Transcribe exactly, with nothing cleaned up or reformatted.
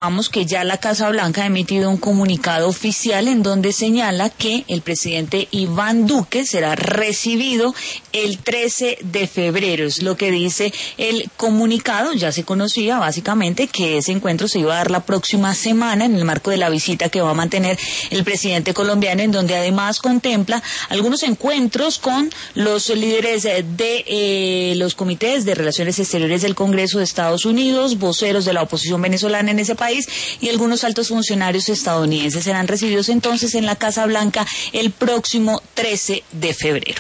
Vamos que ya la Casa Blanca ha emitido un comunicado oficial en donde señala que el presidente Iván Duque será recibido el trece de febrero. Es lo que dice el comunicado. Ya se conocía básicamente que ese encuentro se iba a dar la próxima semana en el marco de la visita que va a mantener el presidente colombiano, en donde además contempla algunos encuentros con los líderes de eh, los comités de relaciones exteriores del Congreso de Estados Unidos, voceros de la oposición venezolana en ese país, y algunos altos funcionarios estadounidenses. Serán recibidos entonces en la Casa Blanca el próximo trece de febrero.